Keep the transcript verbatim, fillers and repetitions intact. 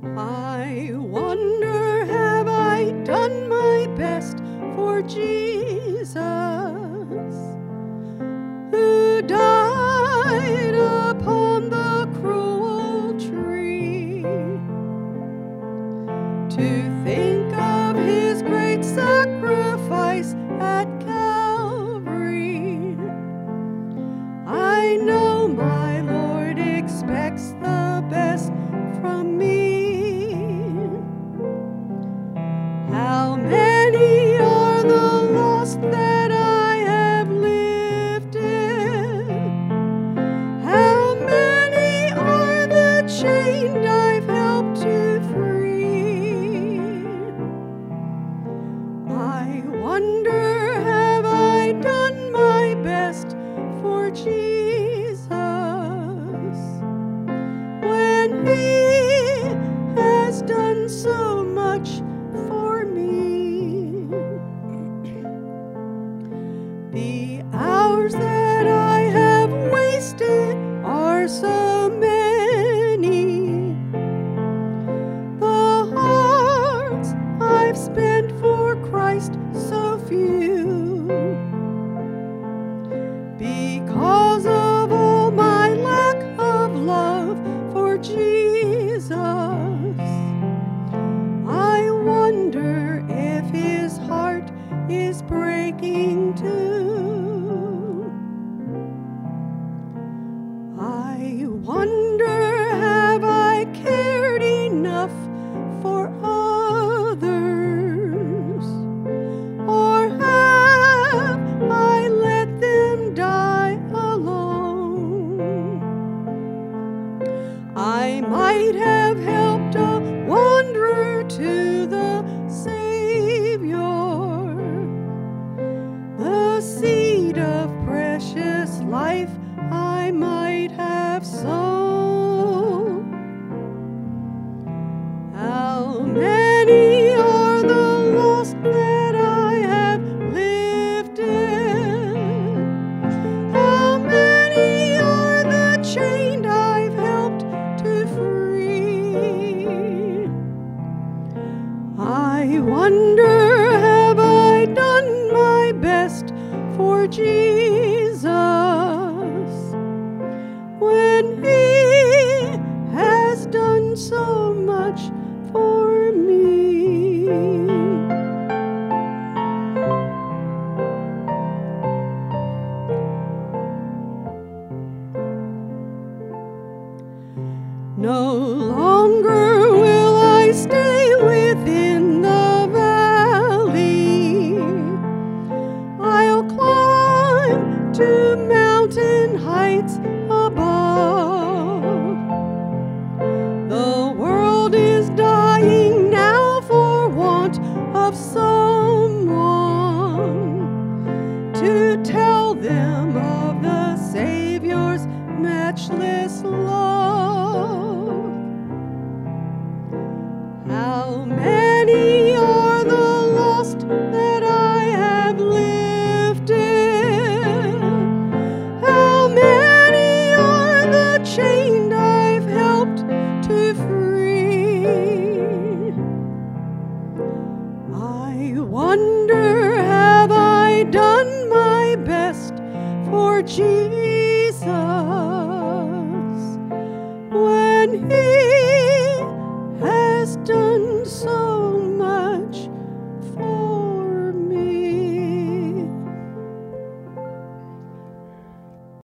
I wonder, have I done my best for Jesus, who died upon the cruel tree? To think of his great sacrifice at Calvary, I know my Lord expects the best from me. How many are the lost that I have lifted? How many are the chained I've helped to free? I wonder, have I done my best for Jesus, when he has done so much for me? The hours that I have wasted are so many, the hearts I've spent for Christ so few. Because of all my lack of love for Jesus, I wonder if his heart is breaking too. I wonder, have I cared enough for others, or have I let them die alone? I might have helped a wanderer to the Savior, the seed of precious life I might have sown. How many are the lost that I have lifted? How many are the chained I've helped to free? I wonder, have I done my best for Jesus, when he has done so much for me? No longer will I stay within the valley. I'll climb to mountain heights above. The world is dying now for want of someone to tell them of the Savior's matchless love. How many are the lost that I have lifted? How many are the chained I've helped to free? I wonder, have I done my best for Jesus,